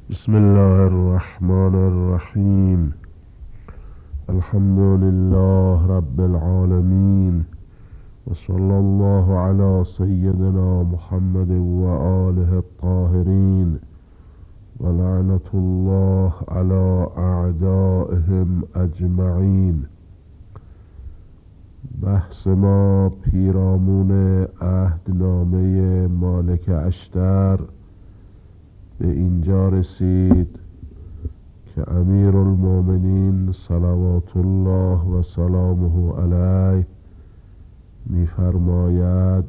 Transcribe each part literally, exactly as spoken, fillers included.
بسم الله الرحمن الرحیم. الحمد لله رب العالمین و صلی الله علی سیدنا محمد و آله الطاهرین و لعنت الله علی اعدائهم اجمعین. بحث ما پیرامون عهدنامه مالک اشتر به اینجا رسید که امیر المؤمنین صلوات الله و سلامه علیه می‌فرماید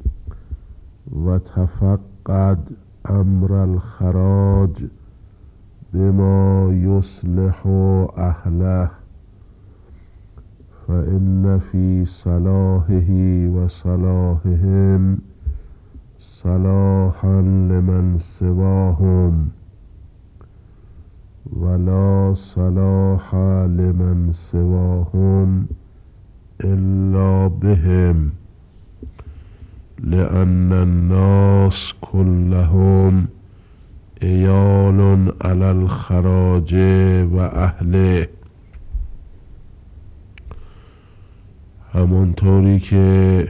و تفقد امر الخراج بما یصلح اهله فإن في صلاحه و صلاحهم صلاحا لمن سواهم ولا صلاح لمن سواهم الا بهم لأن الناس كلهم عيال على الخراج و اهله. همانطوری که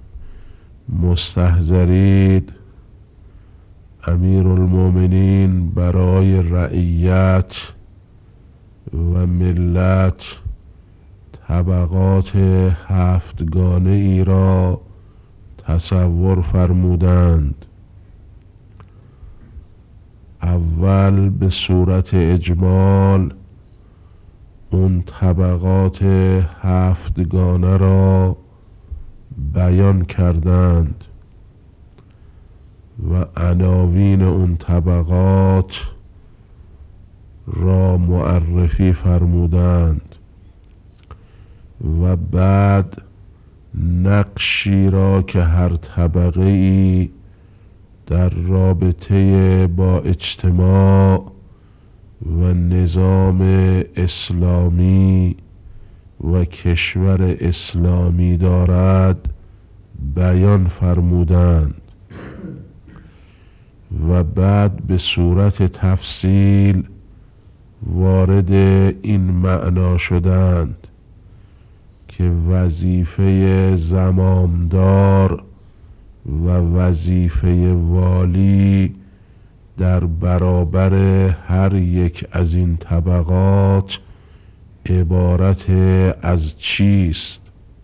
مستحضرید امیر المؤمنین برای رعیت و ملت طبقات هفتگانه ای را تصور فرمودند. اول به صورت اجمال اون طبقات هفتگانه را بیان کردند و عناوین اون طبقات را معرفی فرمودند و بعد نقشی را که هر طبقه ای در رابطه با اجتماع و نظام اسلامی و کشور اسلامی دارد بیان فرمودند و بعد به صورت تفصیل وارد این معنا شدند که وظیفه زمامدار و وظیفه والی در برابر هر یک از این طبقات عبارت از چیست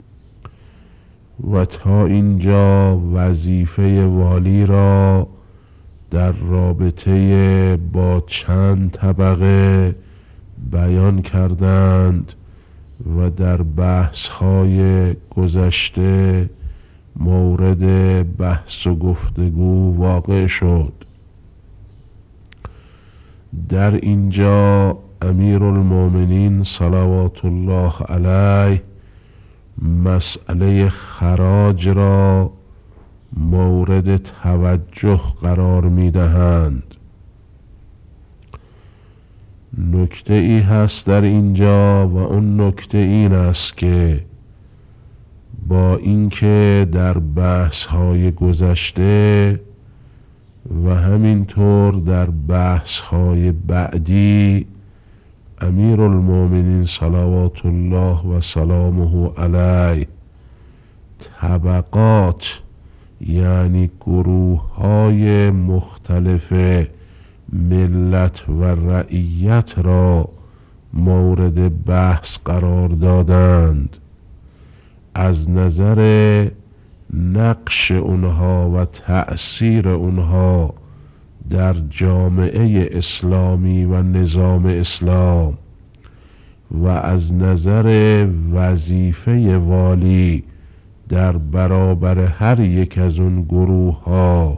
و تا اینجا وظیفه والی را در رابطه با چند طبقه بیان کردند و در بحث‌های گذشته مورد بحث و گفتگو واقع شد. در اینجا امیر المؤمنین صلوات الله علیه مسئله خراج را مورد توجه قرار می دهند. نکته ای هست در اینجا و اون نکته این است که با اینکه در بحث های گذشته و همینطور در بحث های بعدی امیر المؤمنین صلوات الله و سلامه علیه طبقات یعنی گروه های مختلف ملت و رعیت را مورد بحث قرار دادند از نظر نقش اونها و تأثیر اونها در جامعه اسلامی و نظام اسلام و از نظر وظیفه والی در برابر هر یک از اون گروه ها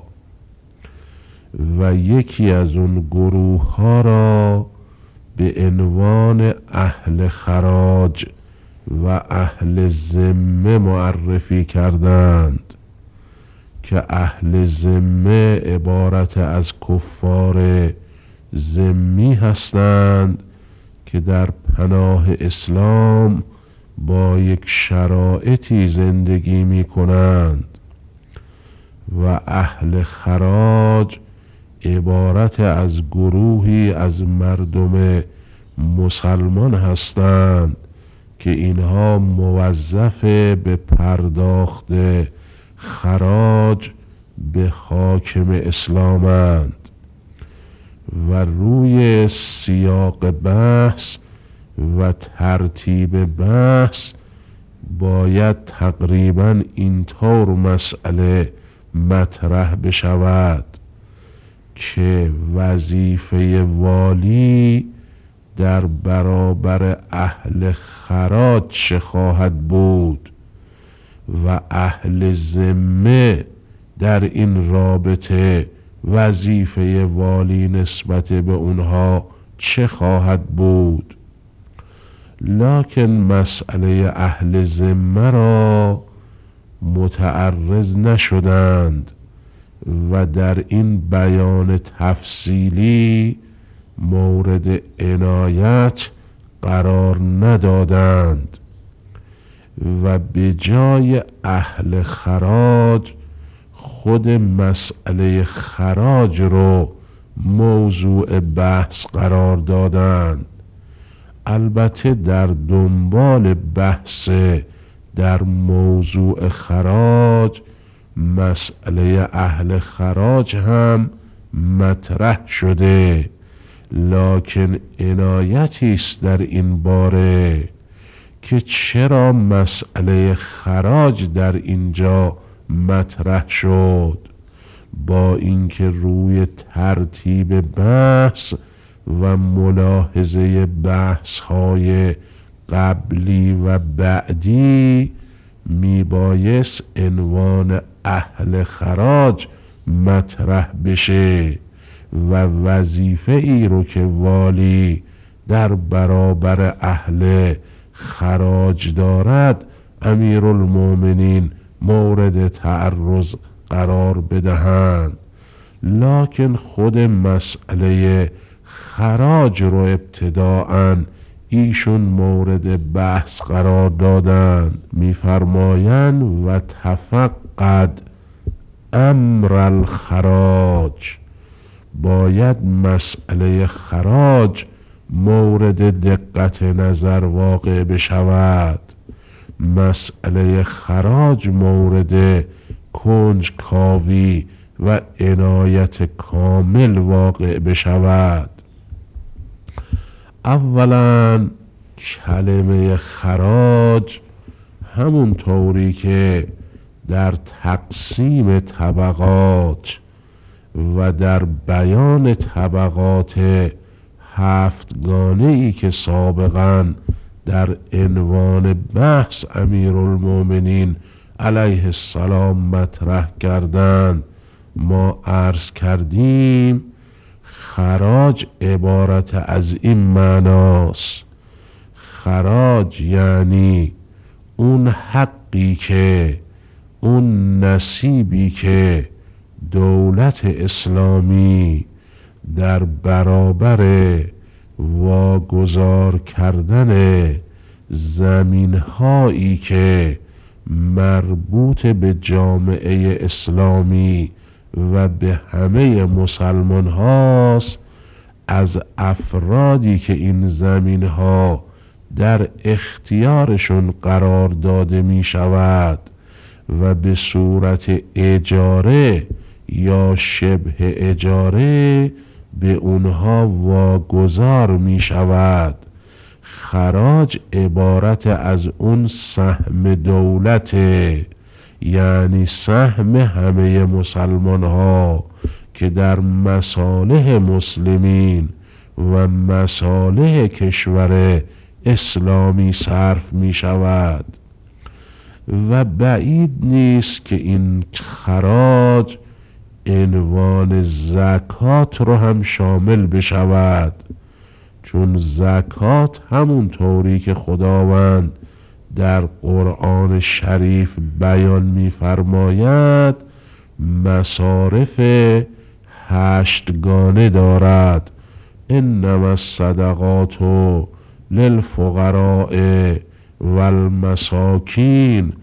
و یکی از اون گروه ها را به عنوان اهل خراج و اهل ذمه معرفی کردند که اهل ذمه عبارت از کفار ذمی هستند که در پناه اسلام با یک شرایطی زندگی می کنند و اهل خراج عبارت از گروهی از مردم مسلمان هستند که اینها موظف به پرداخت خراج به حاکم اسلامند و روی سیاق بحث و ترتیب بحث باید تقریبا اینطور مسئله مطرح بشود که وظیفه والی در برابر اهل خراج چه خواهد بود و اهل ذمه در این رابطه وظیفه والی نسبت به اونها چه خواهد بود. لکن مسئله اهل ذمه را متعرض نشدند و در این بیان تفصیلی مورد عنایت قرار ندادند و به جای اهل خراج خود مسئله خراج رو موضوع بحث قرار دادند. البته در دنبال بحث در موضوع خراج مسئله اهل خراج هم مطرح شده، لکن عنایتی است در این باره که چرا مسئله خراج در اینجا مطرح شد، با اینکه روی ترتیب بحث و ملاحظه بحث های قبلی و بعدی میبایست عنوان اهل خراج مطرح بشه و وظیفه ای رو که والی در برابر اهل خراج دارد امیرالمومنین مورد تعرض قرار بدهند. لکن خود مسئله خراج رو ابتداءً ایشون مورد بحث قرار دادند. میفرمایند و تفقد امر الخراج، باید مسئله خراج مورد دقت نظر واقع بشود، مسئله خراج مورد کنجکاوی و عنایت کامل واقع بشود. اولا کلمه خراج همون طوری که در تقسیم طبقات و در بیان طبقات هفتگانه ای که سابقاً در عنوان بحث امیرالمومنین علیه السلام مطرح کردند ما عرض کردیم، خراج عبارت از این معناست. خراج یعنی اون حقی که، اون نصیبی که دولت اسلامی در برابر واگذار کردن زمین هایی که مربوط به جامعه اسلامی و به همه مسلمان هاست از افرادی که این زمین ها در اختیارشون قرار داده می شود و به صورت اجاره یا شبه اجاره به اونها واگذار می شود. خراج عبارت از اون سهم دولت، یعنی سهم همه مسلمان ها که در مصالح مسلمین و مصالح کشور اسلامی صرف می شود و بعید نیست که این خراج عنوان زکات رو هم شامل بشود، چون زکات همون طوری که خداوند در قرآن شریف بیان می‌فرماید مصارف هشتگانه دارد. انما الصدقات للفقراء والمساکین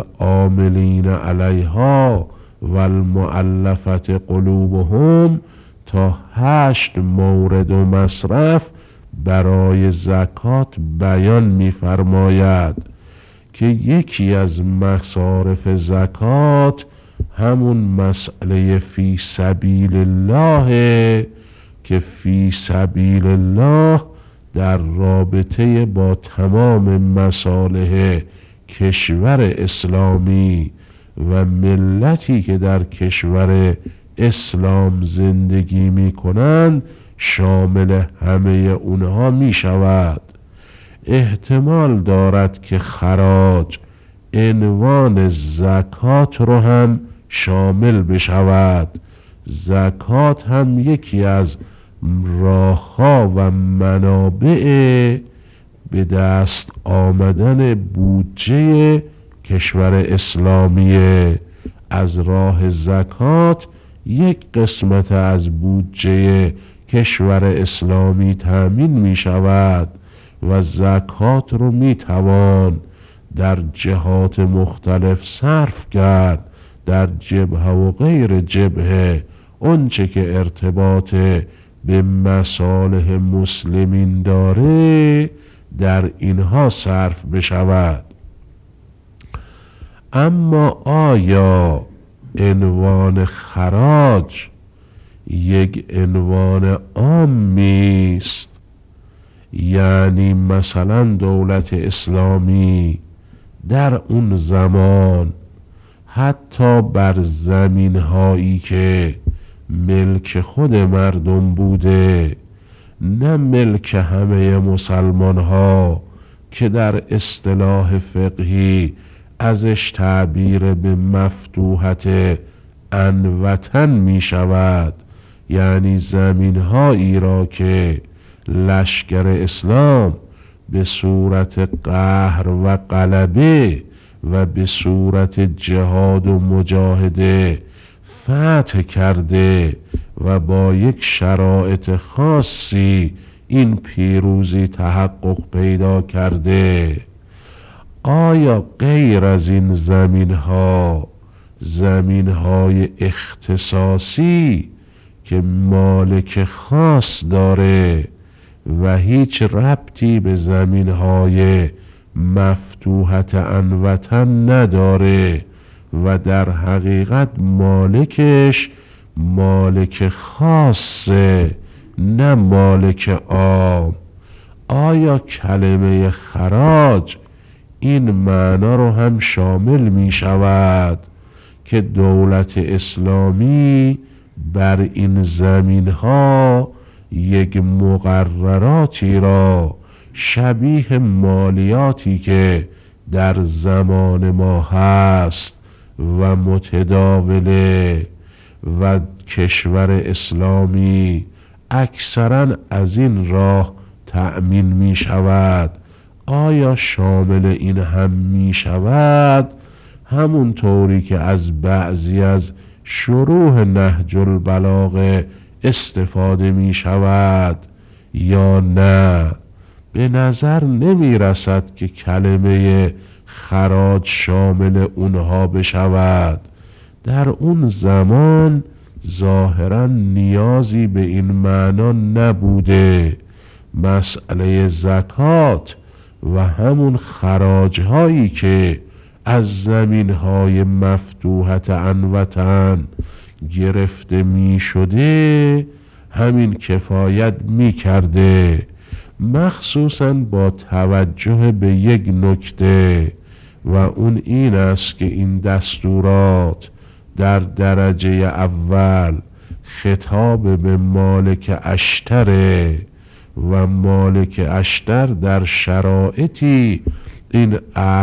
والعاملین علیها والمؤلفة قلوبهم تا هشت مورد و مصرف برای زکات بیان می‌فرماید که یکی از مصارف زکات همون مسئله فی سبیل الله که فی سبیل الله در رابطه با تمام مصالح کشور اسلامی و ملتی که در کشور اسلام زندگی می کنند شامل همه اونها می شود. احتمال دارد که خراج عنوان زکات رو هم شامل بشود. زکات هم یکی از راه‌ها و منابع به دست آمدن بودجه کشور اسلامیه. از راه زکات یک قسمت از بودجه کشور اسلامی تأمین می شود و زکات رو می توان در جهات مختلف صرف کرد، در جبهه و غیر جبهه، اونچه که ارتباط به مصالح مسلمین داره در اینها صرف بشود. اما آیا عنوان خراج یک عنوان عامی است؟ یعنی مثلا دولت اسلامی در اون زمان حتی بر زمین هایی که ملک خود مردم بوده، نه ملک همه مسلمان ها که در اصطلاح فقهی ازش تعبیر به مفتوحت انوطن می شود، یعنی زمین هایی را که لشکر اسلام به صورت قهر و غلبه و به صورت جهاد و مجاهده فتح کرده و با یک شرایط خاصی این پیروزی تحقق پیدا کرده، آیا غیر از این زمین ها زمین های اختصاصی که مالک خاص داره و هیچ ربطی به زمین های مفتوحت انوطن نداره و در حقیقت مالکش مالک خاصه نه مالک عام، آیا کلمه خراج این معنا رو هم شامل می شود که دولت اسلامی بر این زمین ها یک مقرراتی را شبیه مالیاتی که در زمان ما هست و متداوله و کشور اسلامی اکثرا از این راه تأمین می شود، آیا شامل این هم می شود؟ همون طوری که از بعضی از شروح نهج البلاغه استفاده می شود یا نه؟ به نظر نمی رسد که کلمه خراج شامل اونها بشود. در اون زمان ظاهرا نیازی به این معنا نبوده. مسئله زکات و همون خراج هایی که از زمین های مفتوحت انوطن گرفته می شده همین کفایت می کرده، مخصوصا با توجه به یک نکته و اون این است که این دستورات در درجه اول خطاب به مالک اشتره و مالک اشتر در شرایطی این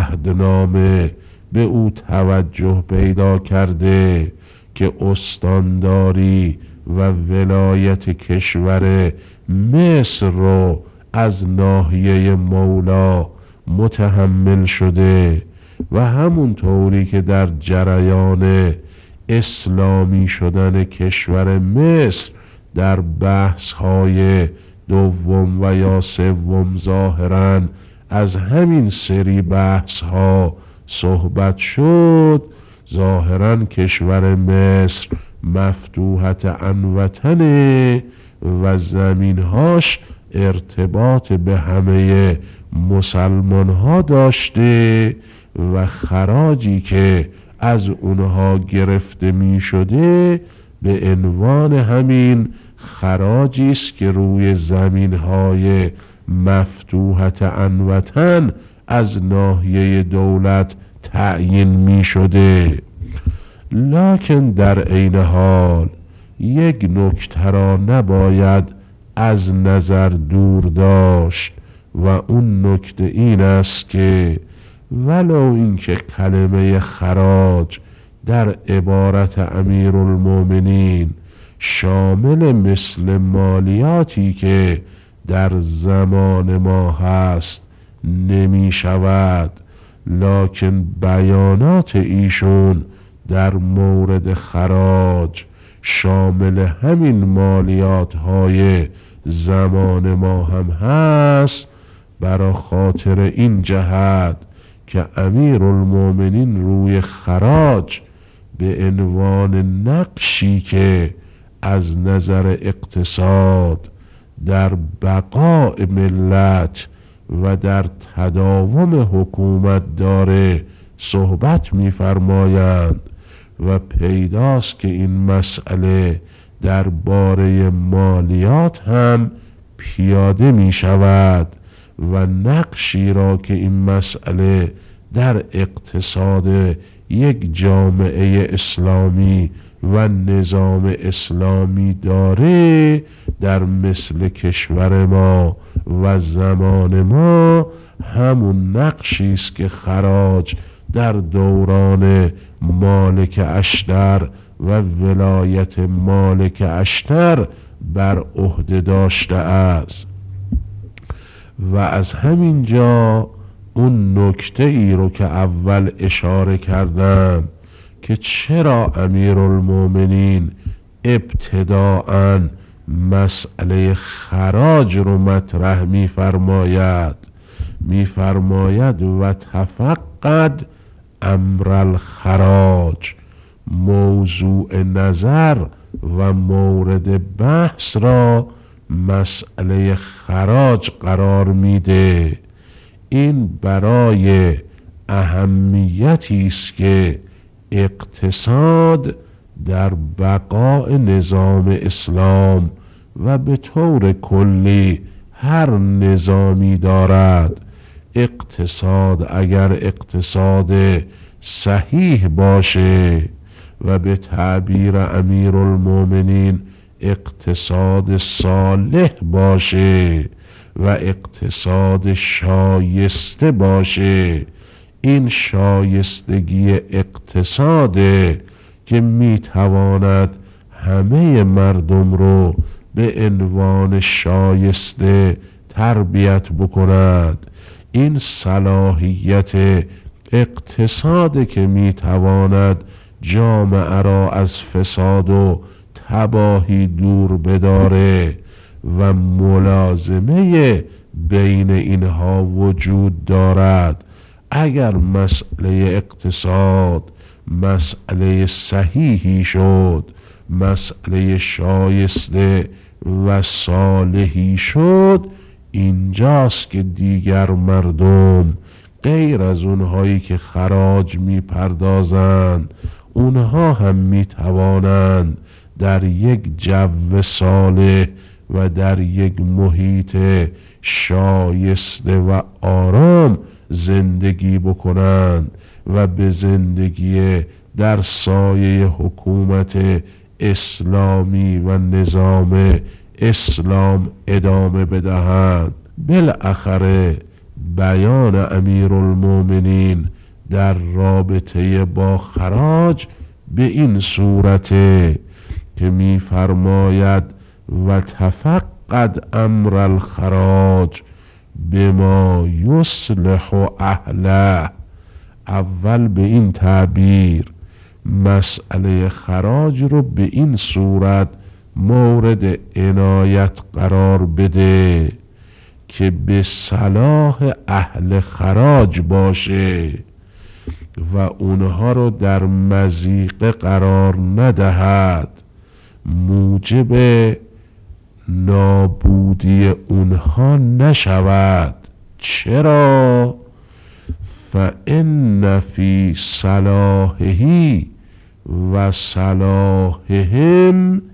عهدنامه به او توجه پیدا کرده که استانداری و ولایت کشور مصر رو از ناحیه مولا متحمل شده و همون طوری که در جریان اسلامی شدن کشور مصر در بحث های دوم و یا سوم ظاهراً از همین سری بحث ها صحبت شد، ظاهراً کشور مصر مفتوحت عن وطنه و زمینهاش ارتباط به همه مسلمان ها داشته و خراجی که از اونها گرفته می شده به عنوان همین خراجی است که روی زمینهای مفتوحت عن وطن از ناحیه دولت تعیین می شده. لکن در عین حال یک نکته را نباید از نظر دور داشت و اون نکته این است که ولو اینکه کلمه خراج در عبارت امیرالمومنین شامل مثل مالیاتی که در زمان ما هست نمی شود، لکن بیانات ایشون در مورد خراج شامل همین مالیات های زمان ما هم هست. برا خاطر این جهت که امیرالمومنین روی خراج به عنوان نقشی که از نظر اقتصاد در بقاء ملت و در تداوم حکومت داره صحبت می‌فرمایند و پیداست که این مسئله درباره مالیات هم پیاده می شود و نقشی را که این مسئله در اقتصاد یک جامعه اسلامی و نظام اسلامی داره در مثل کشور ما و زمان ما همون نقشی است که خراج در دوران مالک اشتر و ولایت مالک اشتر بر عهده داشته است. و از همین جا اون نکته ای رو که اول اشاره کردم که چرا امیرالمومنین ابتداءً مسئله خراج رو مطرح می فرماید می فرماید و تفقد امر الخراج، موضوع نظر و مورد بحث را مسئله خراج قرار میده. این برای اهمیتی است که اقتصاد در بقاء نظام اسلام و به طور کلی هر نظامی دارد. اقتصاد اگر اقتصاد صحیح باشه و به تعبیر امیرالمومنین اقتصاد صالح باشه و اقتصاد شایسته باشه، این شایستگی اقتصاده که میتواند همه مردم رو به عنوان شایسته تربیت بکند. این صلاحیت اقتصاد که میتواند جامعه را از فساد و تباهی دور بداره و ملازمه بین اینها وجود دارد. اگر مسئله اقتصاد مسئله صحیحی شد، مسئله شایسته و صالحی شد، اینجاست که دیگر مردم غیر از اونهایی که خراج می پردازند، اونها هم می توانند در یک جو صالح و در یک محیط شایسته و آرام زندگی بکنند و به زندگی در سایه حکومت اسلامی و نظام اسلام ادامه بدهند. بالاخره بیان امیرالمومنین در رابطه با خراج به این صورته که می فرماید و تفقد امر الخراج بما یصلح اهله. اول به این تعبیر مسئله خراج رو به این صورت مورد عنایت قرار بده که به صلاح اهل خراج باشه و اونها رو در مضیقه قرار ندهد موجب نابودی اونها نشود. چرا؟ فإن فی صلاحه و صلاحهم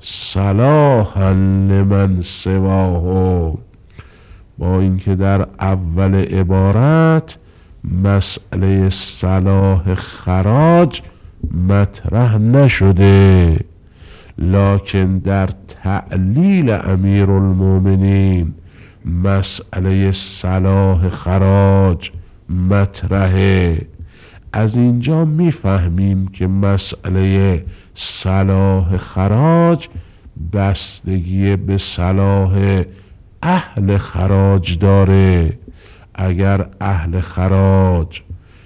صلاحا لمن سواه. با اینکه در اول عبارت مسئله صلاح خراج مطرح نشده، لکن در تعلیل امیرالمومنین مسئله صلاح خراج مطرحه. از اینجا میفهمیم که مسئله صلاح خراج بستگی به صلاح اهل خراج داره. اگر اهل خراج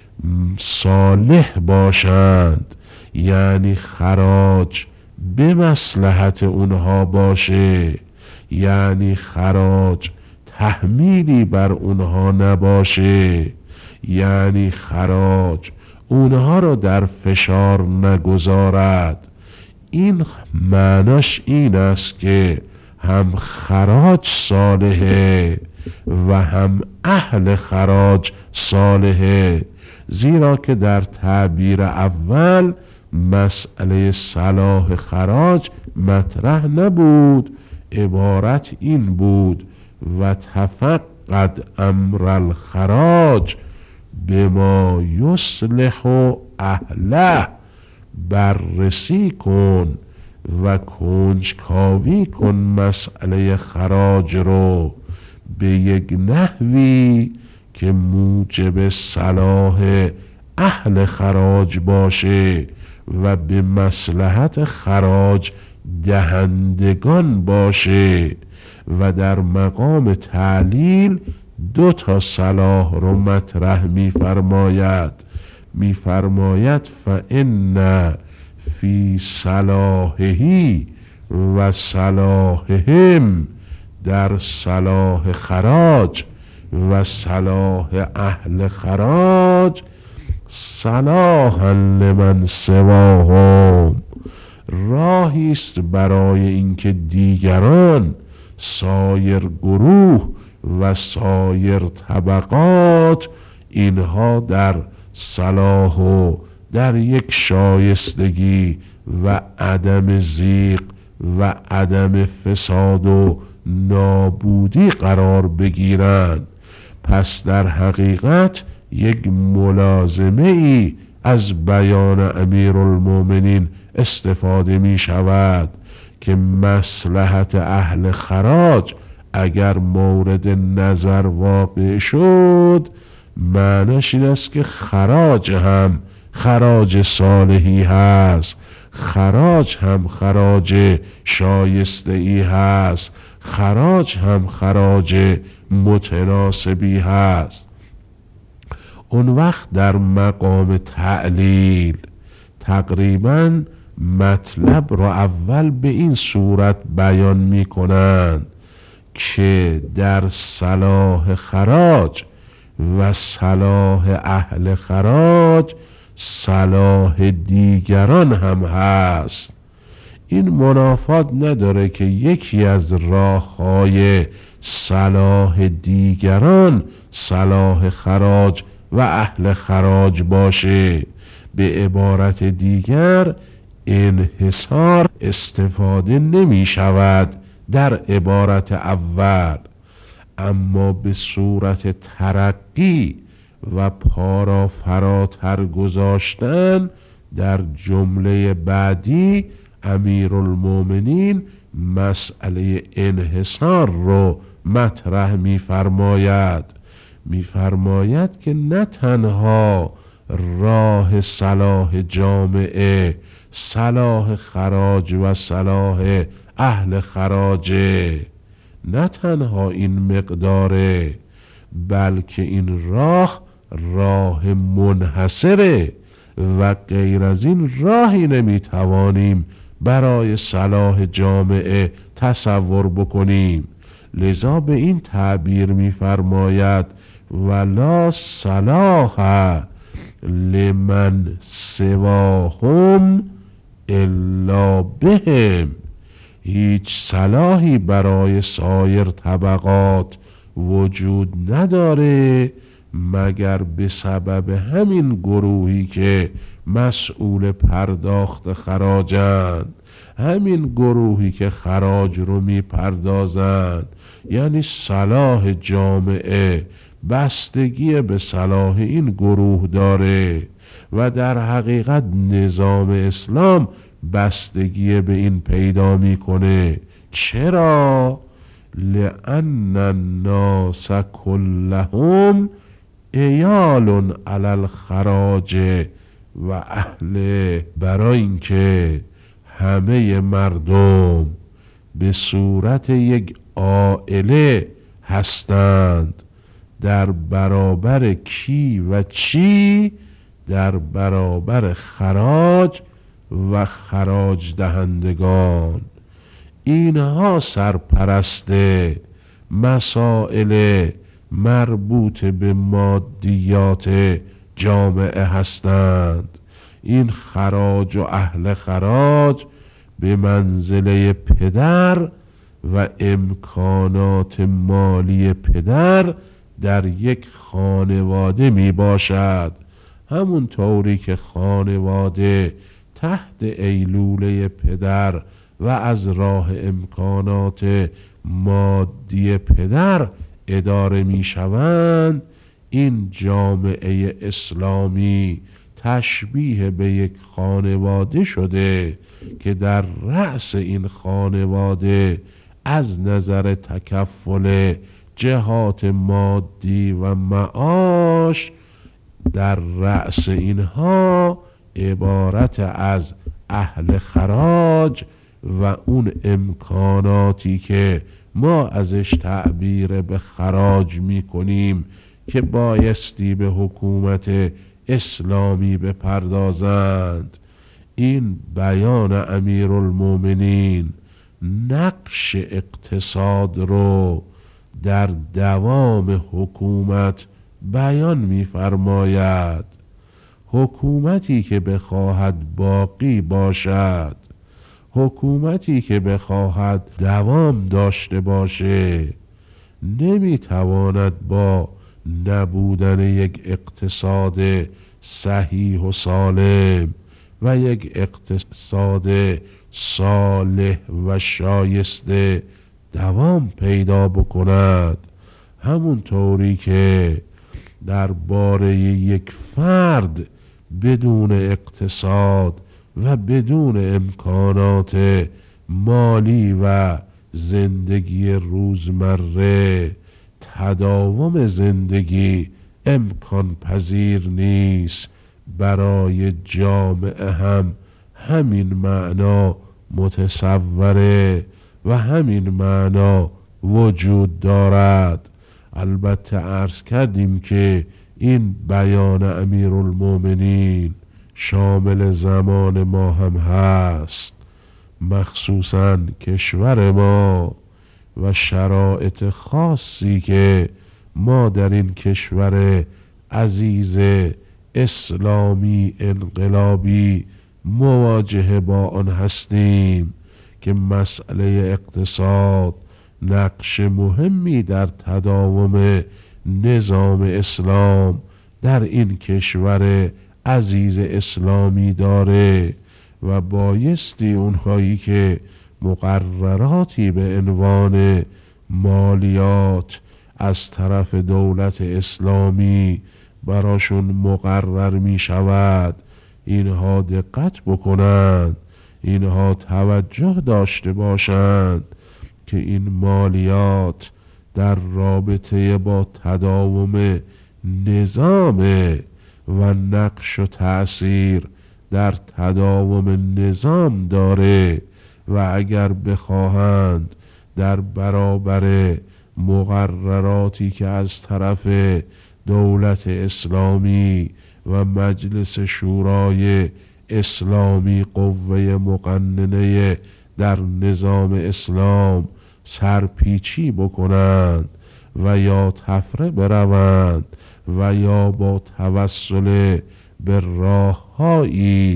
صالح باشند، یعنی خراج به مصلحت اونها باشه، یعنی خراج تحمیلی بر اونها نباشه، یعنی خراج اونها رو در فشار نگذارد، این معناش این است که هم خراج صالحه و هم اهل خراج صالحه. زیرا که در تعبیر اول مسئله صلاح خراج مطرح نبود، عبارت این بود و تفقد امر الخراج بما یصلح اهله. بررسی کن و کنجکاوی کن مسئله خراج رو به یک نحوی که موجب صلاح اهل خراج باشه و به مصلحت خراج دهندگان باشه. و در مقام تعلیل دو تا صلاح رو مطرح می فرماید. می فرماید فإن فی صلاحه و صلاحهم، در صلاح خراج و صلاح اهل خراج صلاحا لمن سواهم، راهی است برای اینکه دیگران، سایر گروه و سایر طبقات، اینها در صلاح و در یک شایستگی و عدم ضیق و عدم فساد و نابودی قرار بگیرند. پس در حقیقت یک ملازمه ای از بیان امیرالمومنین استفاده می شود که مصلحت اهل خراج اگر مورد نظر واقع شد، معنیش این است که خراج هم خراج صالحی هست، خراج هم خراج شایسته ای هست، خراج هم خراج متناسبی هست. اون وقت در مقام تعلیل تقریباً مطلب را اول به این صورت بیان می کنند که در صلاح خراج و صلاح اهل خراج صلاح دیگران هم هست. این منافات نداره که یکی از راه‌های صلاح دیگران صلاح خراج و اهل خراج باشه. به عبارت دیگر انحصار استفاده نمی شود در عبارت اول، اما به صورت ترقی و پارا فراتر گذاشتن در جمله بعدی امیرالمومنین مسئله انحصار رو مطرح می فرماید. می فرماید که نه تنها راه صلاح جامعه صلاح خراج و صلاح اهل خراجه، نه تنها این مقداره، بلکه این راه راه منحصره و غیر از این راهی نمیتوانیم برای صلاح جامعه تصور بکنیم. لذا به این تعبیر می‌فرماید ولا صلاح لمن سواهم الا بهم، هیچ صلاحی برای سایر طبقات وجود نداره مگر به سبب همین گروهی که مسئول پرداخت خراجند، همین گروهی که خراج رو می پردازند. یعنی صلاح جامعه بستگی به صلاح این گروه داره و در حقیقت نظام اسلام بستگی به این پیدا میکنه. چرا؟ لأن الناس كلهم عیال علی الخراج و اهله، برای اینکه همه مردم به صورت یک عائله هستند. در برابر کی و چی؟ در برابر خراج و خراج دهندگان. اینها سرپرست مسائل مربوط به مادیات جامعه هستند. این خراج و اهل خراج به منزله پدر و امکانات مالی پدر در یک خانواده می باشد. همون طوری که خانواده تحت ایلوله پدر و از راه امکانات مادی پدر اداره می شوند، این جامعه اسلامی تشبیه به یک خانواده شده که در رأس این خانواده از نظر تکفل جهات مادی و معاش، در رأس اینها عبارت از اهل خراج و اون امکاناتی که ما ازش تعبیر به خراج می کنیم که بایستی به حکومت اسلامی بپردازند. این بیان امیرالمومنین نقش اقتصاد رو در دوام حکومت بیان می فرماید. حکومتی که بخواهد باقی باشد، حکومتی که بخواهد دوام داشته باشه، نمیتواند با نبودن یک اقتصاد صحیح و سالم و یک اقتصاد صالح و شایسته دوام پیدا بکند. همون طوری که درباره یک فرد بدون اقتصاد و بدون امکانات مالی و زندگی روزمره تداوم زندگی امکان پذیر نیست، برای جامعه هم همین معنا متصوره و همین معنا وجود دارد. البته عرض کردیم که این بیان امیرالمومنین شامل زمان ما هم هست، مخصوصاً کشور ما و شرایط خاصی که ما در این کشور عزیز اسلامی انقلابی مواجه با آن هستیم که مسئله اقتصاد نقش مهمی در تداوم نظام اسلام در این کشور عزیز اسلامی داره و بایستی اونهایی که مقرراتی به عنوان مالیات از طرف دولت اسلامی براشون مقرر می شود، اینها دقت بکنند، اینها توجه داشته باشند که این مالیات در رابطه با تداوم نظام و نقش و تأثیر در تداوم نظام داره و اگر بخواهند در برابر مقرراتی که از طرف دولت اسلامی و مجلس شورای اسلامی قوه مقننه در نظام اسلام سرپیچی بکنند و یا تفره بروند و یا با توسل به راههایی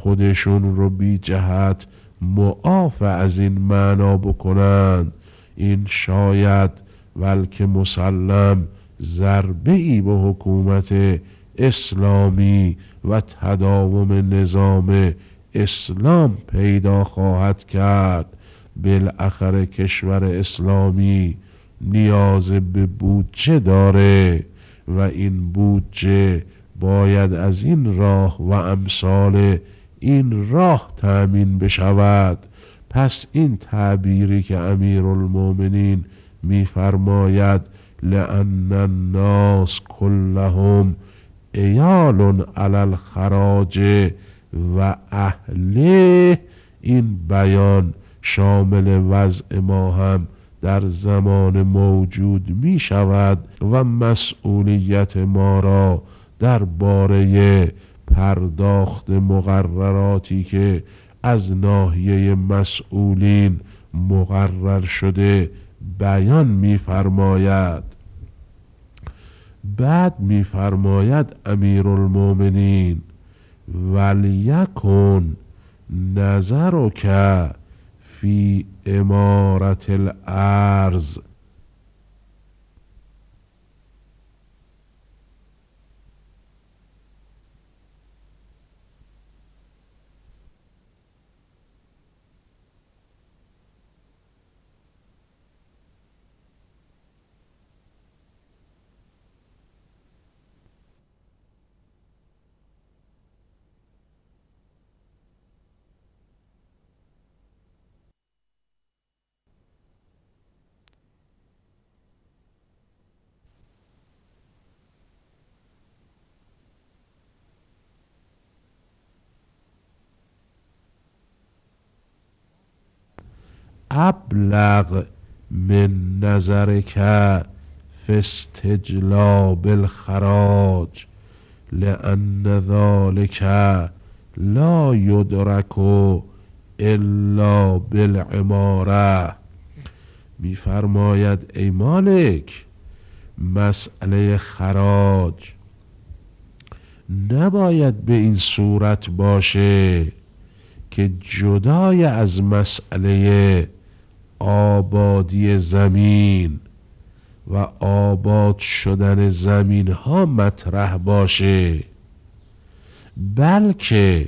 خودشون رو بی جهت معاف از این معنا بکنند، این شاید بلکه مسلم ضربه ای به حکومت اسلامی و تداوم نظام اسلام پیدا خواهد کرد. بالاخره کشور اسلامی نیاز به بودجه داره و این بودجه باید از این راه و امثال این راه تأمین بشود. پس این تعبیری که امیرالمومنین میفرماید لأن الناس کلهم عیال علی الخراج و اهله، این بیان شامل وضع ما هم در زمان موجود می شود و مسئولیت ما را در باره پرداخت مقرراتی که از ناحیه مسئولین مقرر شده بیان می فرماید. بعد می فرماید امیرالمومنین ولیکن نظرک فی امارت الارض، ابلغ من نظرک فی استجلاب الخراج لأن ذلك لا یدرک الا بالعماره. میفرماید ای مالک، مسئله خراج نباید به این صورت باشه که جدای از مسئله آبادی زمین و آباد شدن زمین ها مطرح باشه، بلکه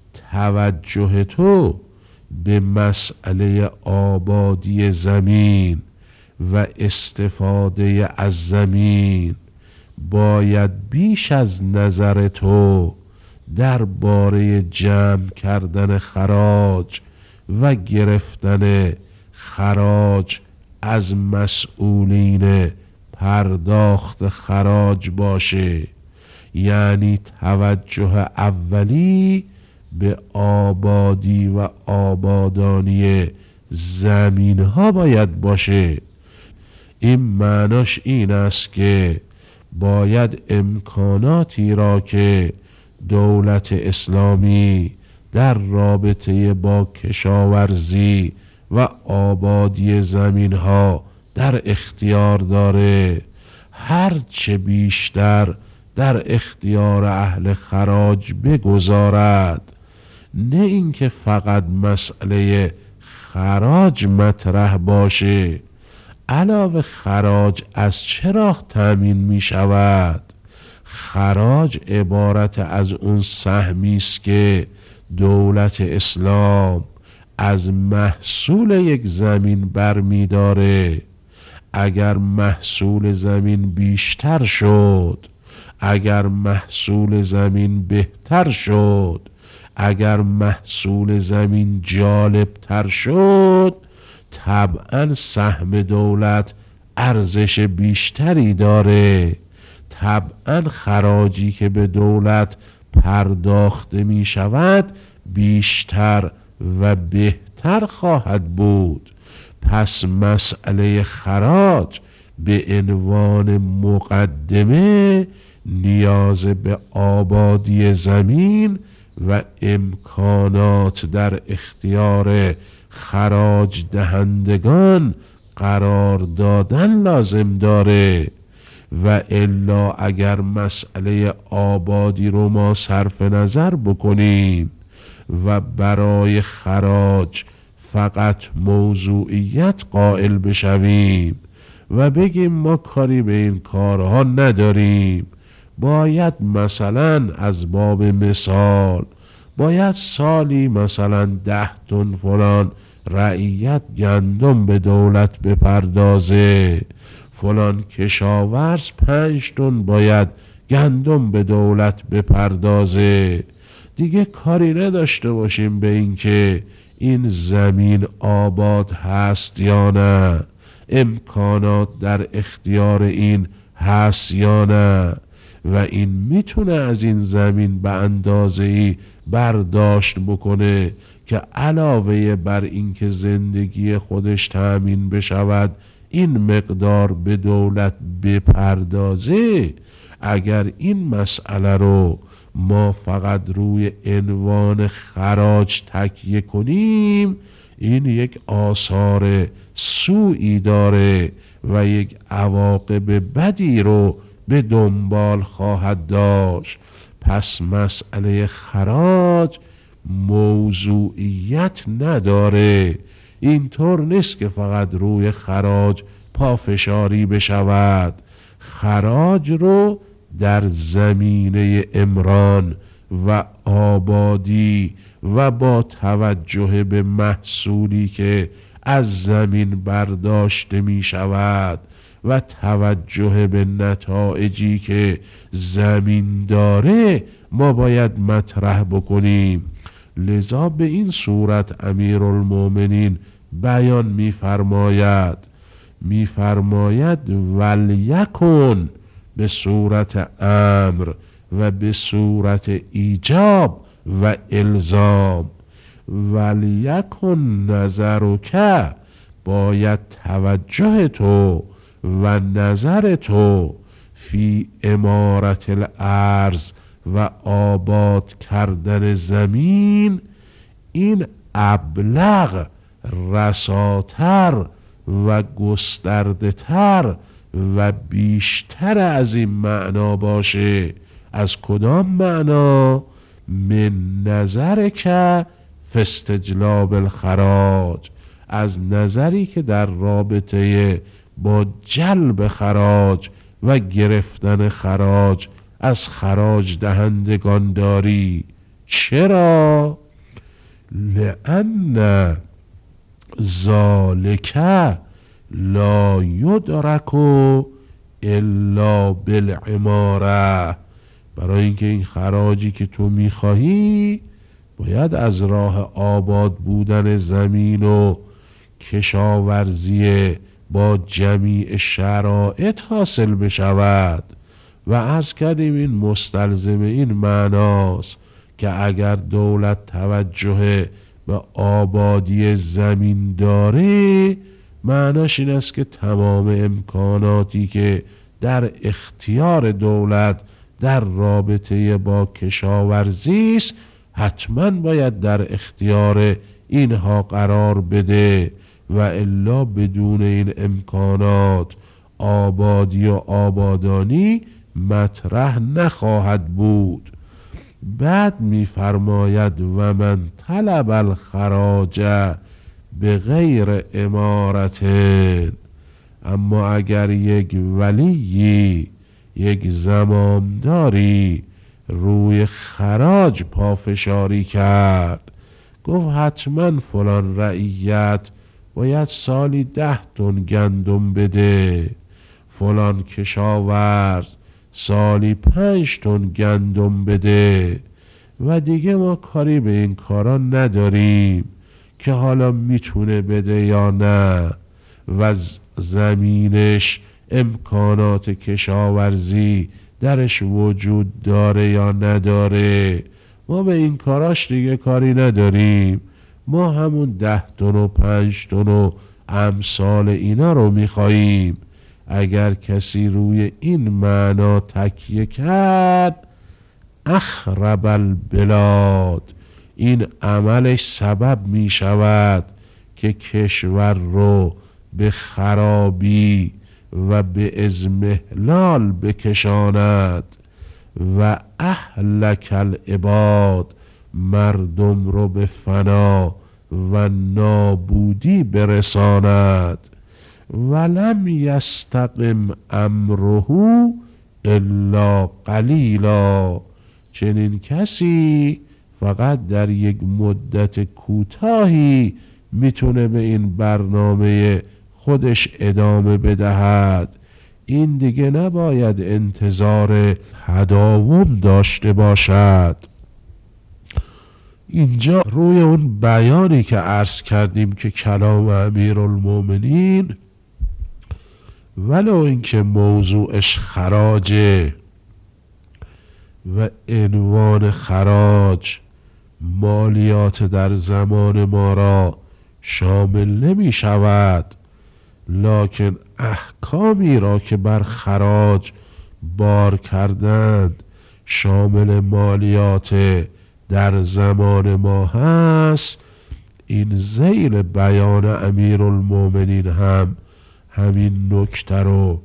توجه تو به مسئله آبادی زمین و استفاده از زمین باید بیش از نظر تو درباره جمع کردن خراج و گرفتن خراج از مسئولین پرداخت خراج باشه. یعنی توجه اولی به آبادی و آبادانی زمین ها باید باشه. این معناش این است که باید امکاناتی را که دولت اسلامی در رابطه با کشاورزی و آبادی زمین ها در اختیار داره، هرچه بیشتر در اختیار اهل خراج بگذارد. نه اینکه فقط مسئله خراج مطرح باشه. علاوه خراج از چه راه تأمین می شود؟ خراج عبارت از اون سهمی است که دولت اسلام از محصول یک زمین برمی داره. اگر محصول زمین بیشتر شد، اگر محصول زمین بهتر شد، اگر محصول زمین جالب تر شد، طبعا سهم دولت ارزش بیشتری داره. طبعا خراجی که به دولت پرداخته می شود بیشتر و بهتر خواهد بود. پس مسئله خراج به عنوان مقدمه نیاز به آبادی زمین و امکانات در اختیار خراج دهندگان قرار دادن لازم داره. و الا اگر مسئله آبادی رو ما صرف نظر بکنیم و برای خراج فقط موضوعیت قائل بشویم و بگیم ما کاری به این کارها نداریم، باید مثلا از باب مثال باید سالی مثلا ده تن فلان رعیت گندم به دولت بپردازه، فلان کشاورز پنج تن باید گندم به دولت بپردازه. دیگه کاری نداشته باشیم به این که این زمین آباد هست یا نه، امکانات در اختیار این هست یا نه و این میتونه از این زمین به اندازه‌ای برداشت بکنه که علاوه بر این که زندگی خودش تأمین بشود این مقدار به دولت بپردازه. اگر این مسئله رو ما فقط روی عنوان خراج تکیه کنیم، این یک آثار سوئی داره و یک عواقب بدی رو به دنبال خواهد داشت. پس مسئله خراج موضوعیت نداره. اینطور نیست که فقط روی خراج پافشاری بشود. خراج رو در زمینه عمران و آبادی و با توجه به محصولی که از زمین برداشته می شود و توجه به نتایجی که زمین داره ما باید مطرح بکنیم. لذا به این صورت امیرالمومنین بیان می فرماید می فرماید ولیکن به صورت امر و به صورت ایجاب و الزام. ولیکن نظرک، باید توجه تو و نظر تو فی امارت الارض و آباد کردن زمین، این ابلغ رساتر و گسترده تر و بیشتر از این معنا باشه. از کدام معنا؟ من نظر که فاستجلاب الخراج، از نظری که در رابطه با جلب خراج و گرفتن خراج از خراج دهندگان داری. چرا؟ لأن ذالک لا یدرک الا بالعماره، برای اینکه این خراجی که تو میخواهی باید از راه آباد بودن زمین و کشاورزی با جمیع شرایط حاصل بشود. و عرض کردیم این مستلزم این معناست که اگر دولت توجه به آبادی زمین داره، معناش این است که تمام امکاناتی که در اختیار دولت در رابطه با کشاورزی است حتما باید در اختیار اینها قرار بده و الا بدون این امکانات آبادی و آبادانی مطرح نخواهد بود. بعد می‌فرماید و من طلب الخراج به غیر امارت، اما اگر یک ولی، یک زمامداری روی خراج پافشاری کرد، گفت حتما فلان رعیت باید سالی ده تن گندم بده، فلان کشاورز سالی پنج تن گندم بده و دیگه ما کاری به این کارا نداریم که حالا میتونه بده یا نه و زمینش امکانات کشاورزی درش وجود داره یا نداره، ما به این کاراش دیگه کاری نداریم، ما همون ده تن و پنج تن و امثال اینا رو میخواییم. اگر کسی روی این معنا تکیه کرد، اخرب البلاد، این عملش سبب می شود که کشور رو به خرابی و به ازمهلال بکشاند و اهلک العباد، مردم رو به فنا و نابودی برساند. ولم یستقم امره الا قلیلا. چنین کسی فقط در یک مدت کوتاهی میتونه به این برنامه خودش ادامه بدهد. این دیگه نباید انتظار تداوم داشته باشد. اینجا روی اون بیانی که عرض کردیم که کلام امیرالمومنین ولو اینکه موضوعش خراجه و عنوان خراج مالیات در زمان ما را شامل نمی شود، لکن احکامی را که بر خراج بار کردند شامل مالیات در زمان ما هست. این ذیل بیان امیرالمومنین هم همین نکته رو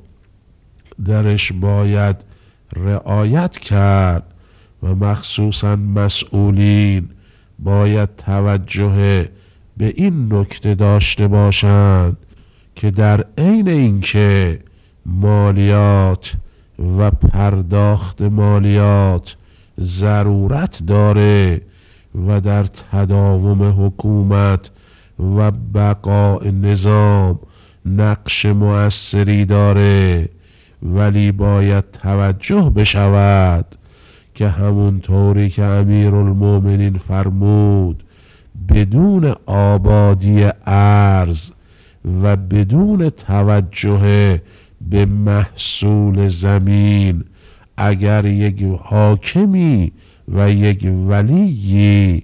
درش باید رعایت کرد و مخصوصا مسئولین باید توجه به این نکته داشته باشند که در عین اینکه مالیات و پرداخت مالیات ضرورت داره و در تداوم حکومت و بقاء نظام نقش مؤثری داره، ولی باید توجه بشود که همون طوری که امیرالمومنین فرمود بدون آبادی ارض و بدون توجه به محصول زمین اگر یک حاکمی و یک ولیی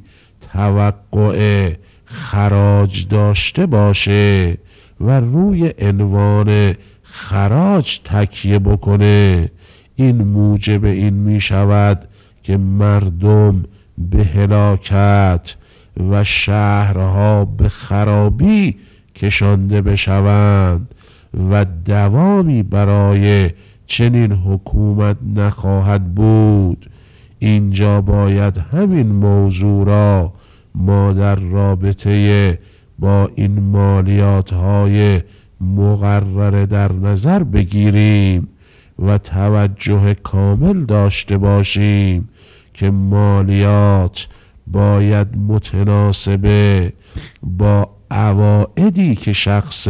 توقع خراج داشته باشه و روی عنوان خراج تکیه بکنه، این موجب این می شود که مردم به هلاکت و شهرها به خرابی کشانده بشوند و دوامی برای چنین حکومت نخواهد بود. اینجا باید همین موضوع را ما در رابطه با این مالیات های مقرره در نظر بگیریم و توجه کامل داشته باشیم که مالیات باید متناسب با عوائدی که شخص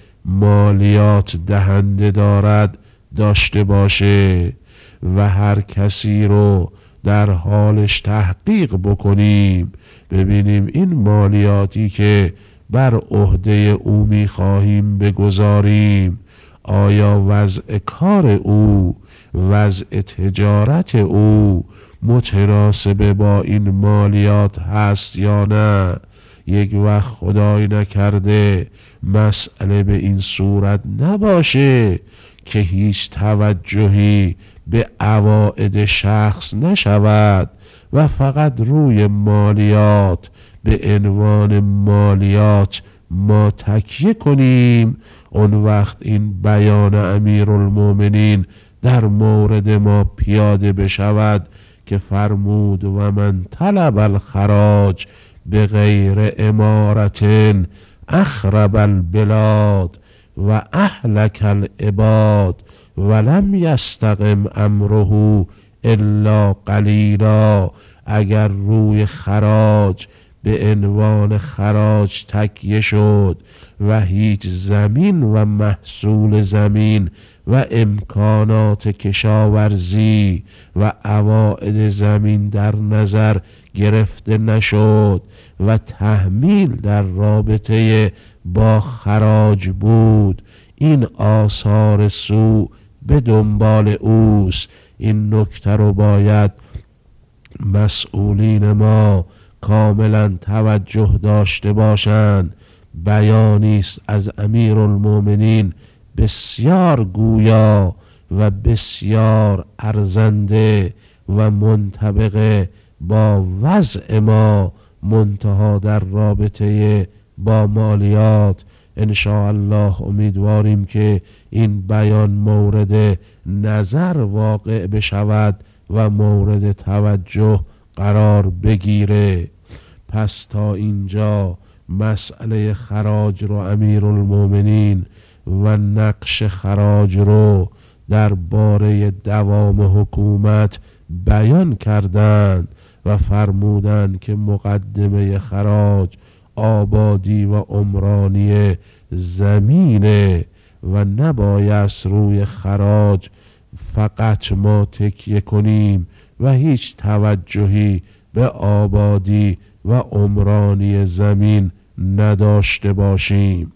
مالیات دهنده دارد داشته باشه و هر کسی رو در حالش تحقیق بکنیم، ببینیم این مالیاتی که بر عهده او می خواهیم بگذاریم آیا وضع کار او، وضع تجارت او متناسب با این مالیات هست یا نه. یک وقت خدای نکرده مسئله به این صورت نباشه که هیچ توجهی به عوائد شخص نشود و فقط روی مالیات به عنوان مالیات ما تکیه کنیم. اون وقت این بیان امیرالمومنین در مورد ما پیاده بشود که فرمود و من طلب الخراج به غیر امارت اخرب البلاد و اهلک العباد ولم یستقم امره الا قلیلا. اگر روی خراج به عنوان خراج تکیه شد و هیچ زمین و محصول زمین و امکانات کشاورزی و عوائد زمین در نظر گرفته نشد و تحمیل در رابطه با خراج بود، این آثار سوء به دنبال اوست. این نکته رو باید مسئولین ما کاملا توجه داشته باشند. بیانی است از امیرالمومنین بسیار گویا و بسیار ارزنده و منطبق با وضع ما، منتها در رابطه با مالیات. انشاءالله امیدواریم که این بیان مورد نظر واقع بشود و مورد توجه قرار بگیره. پس تا اینجا مسئله خراج رو امیرالمومنین و نقش خراج رو درباره دوام حکومت بیان کردند و فرمودند که مقدمه خراج آبادی و عمرانی زمینه و نبایست روی خراج فقط ما تکیه کنیم و هیچ توجهی به آبادی و عمرانی زمین نداشته باشیم.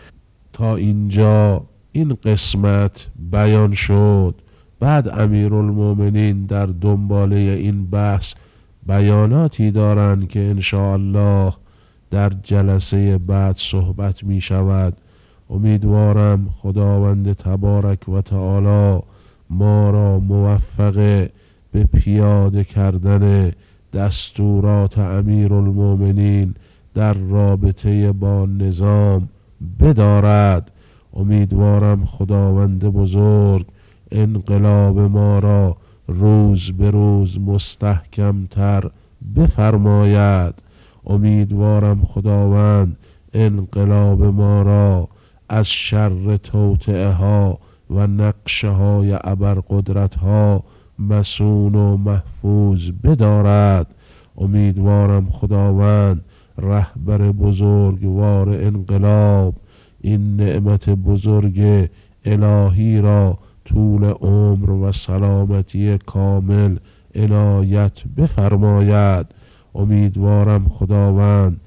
تا اینجا این قسمت بیان شد. بعد امیرالمومنین در دنباله این بحث بیاناتی دارند که انشاءالله در جلسه بعد صحبت می شود. امیدوارم خداوند تبارک و تعالی ما را موفق به پیاده کردن دستورات امیرالمومنین در رابطه با نظام بدارد. امیدوارم خداوند بزرگ انقلاب ما را روز به روز مستحکمتر بفرماید. امیدوارم خداوند انقلاب ما را از شر توطئه ها و نقشه های ابرقدرت ها مسون و محفوظ بدارد. امیدوارم خداوند رهبر بزرگوار انقلاب این نعمت بزرگ الهی را طول عمر و سلامتی کامل عنایت بفرماید. امیدوارم خداوند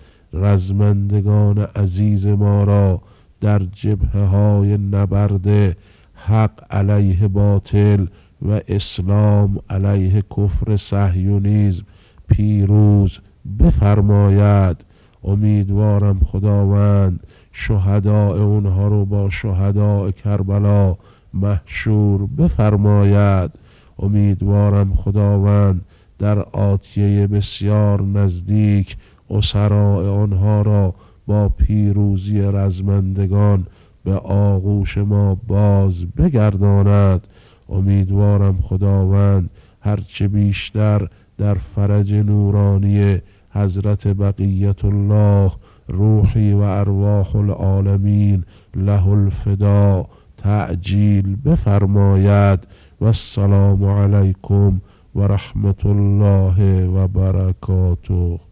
رزمندگان عزیز ما را در جبهه های نبرد حق علیه باطل و اسلام علیه کفر صهیونیسم پیروز بفرماید. امیدوارم خداوند شهداء اونها رو با شهداء کربلا محشور بفرماید. امیدوارم خداوند در آتیه بسیار نزدیک اسراء آنها را با پیروزی رزمندگان به آغوش ما باز بگرداند. امیدوارم خداوند هرچه بیشتر در فرج نورانی حضرت بقیت الله روحی و ارواح العالمین له الفدا تعجیل بفرماید. و السلام علیکم و رحمت الله و برکاته.